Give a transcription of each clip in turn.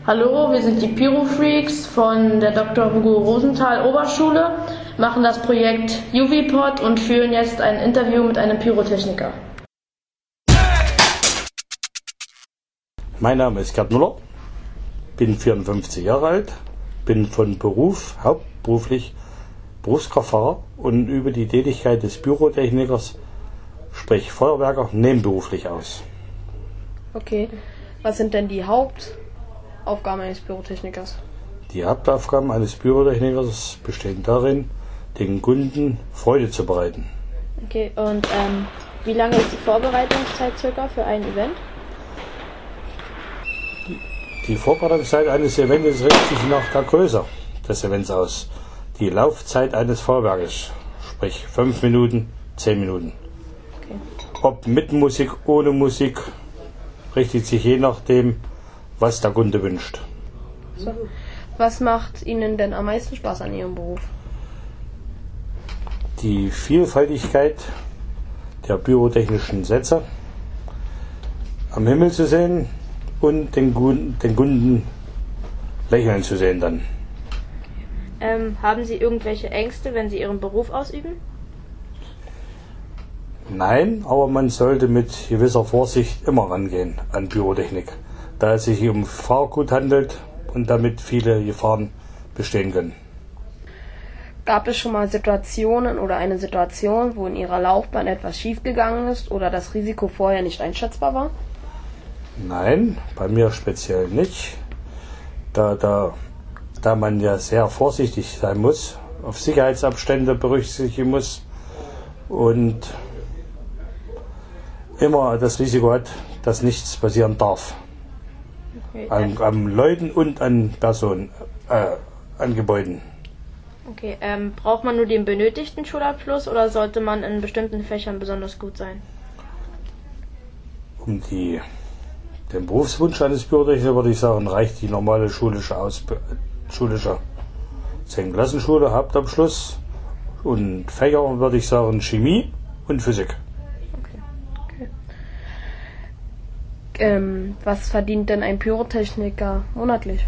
Hallo, wir sind die Pyro-Freaks von der Dr. Hugo Rosenthal Oberschule, machen das Projekt UV-Pod und führen jetzt ein Interview mit einem Pyrotechniker. Mein Name ist Gerd Müller, bin 54 Jahre alt, bin von Beruf hauptberuflich Berufskraftfahrer und übe die Tätigkeit des Pyrotechnikers, sprich Feuerwerker, nebenberuflich aus. Okay, was sind denn die Hauptaufgaben eines Pyrotechnikers? Die Hauptaufgaben eines Pyrotechnikers bestehen darin, den Kunden Freude zu bereiten. Okay, und wie lange ist die Vorbereitungszeit circa für ein Event? Die Vorbereitungszeit eines Events richtet sich nach der Größe des Events aus. Die Laufzeit eines Feuerwerkes, sprich 5 Minuten, 10 Minuten. Okay. Ob mit Musik, ohne Musik, richtet sich je nachdem, was der Kunde wünscht. So. Was macht Ihnen denn am meisten Spaß an Ihrem Beruf? Die Vielfältigkeit der pyrotechnischen Sätze am Himmel zu sehen und den Kunden lächeln zu sehen dann. Haben Sie irgendwelche Ängste, wenn Sie Ihren Beruf ausüben? Nein, aber man sollte mit gewisser Vorsicht immer rangehen an Pyrotechnik, da es sich um Fahrgut handelt und damit viele Gefahren bestehen können. Gab es schon mal Situationen oder eine Situation, wo in Ihrer Laufbahn etwas schiefgegangen ist oder das Risiko vorher nicht einschätzbar war? Nein, bei mir speziell nicht, da man ja sehr vorsichtig sein muss, auf Sicherheitsabstände berücksichtigen muss und immer das Risiko hat, dass nichts passieren darf. Okay, An Leuten und an Personen, an Gebäuden. Okay, braucht man nur den benötigten Schulabschluss oder sollte man in bestimmten Fächern besonders gut sein? Um den Berufswunsch eines Pyrotechnikers würde ich sagen, reicht die normale schulische 10-Klassenschule, Hauptabschluss und Fächer würde ich sagen Chemie und Physik. Was verdient denn ein Pyrotechniker monatlich?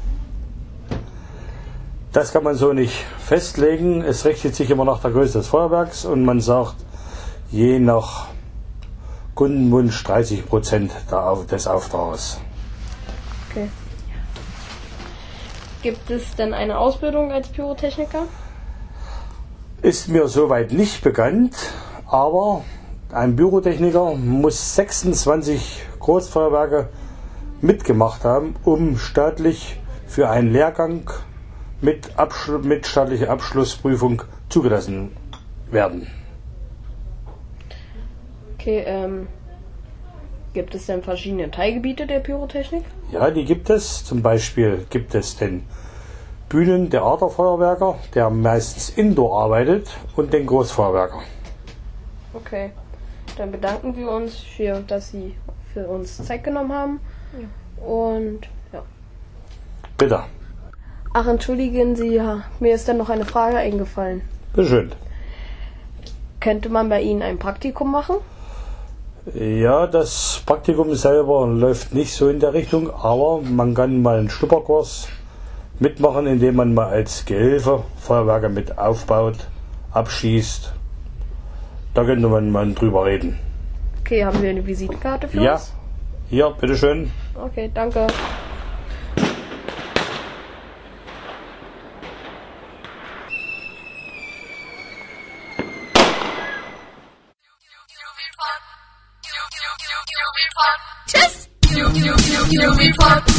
Das kann man so nicht festlegen. Es richtet sich immer nach der Größe des Feuerwerks und man sagt, je nach Kundenwunsch 30% des Auftrages. Okay. Gibt es denn eine Ausbildung als Pyrotechniker? Ist mir soweit nicht bekannt, aber ein Pyrotechniker muss 26 Großfeuerwerke mitgemacht haben, um staatlich für einen Lehrgang mit staatlicher Abschlussprüfung zugelassen werden. Okay, gibt es denn verschiedene Teilgebiete der Pyrotechnik? Ja, die gibt es. Zum Beispiel gibt es den Bühnentheaterfeuerwerker, der meistens indoor arbeitet, und den Großfeuerwerker. Okay, dann bedanken wir uns dass Sie für uns Zeit genommen haben. Ja. Und ja. Bitte. Ach, entschuldigen Sie, mir ist dann noch eine Frage eingefallen. Bitte schön. Könnte man bei Ihnen ein Praktikum machen? Ja, das Praktikum selber läuft nicht so in der Richtung, aber man kann mal einen Schnupperkurs mitmachen, indem man mal als Gehilfe Feuerwerke mit aufbaut, abschießt. Da könnte man mal drüber reden. Okay, haben wir eine Visitenkarte für uns? Ja, hier, bitteschön. Okay, danke. Tschüss!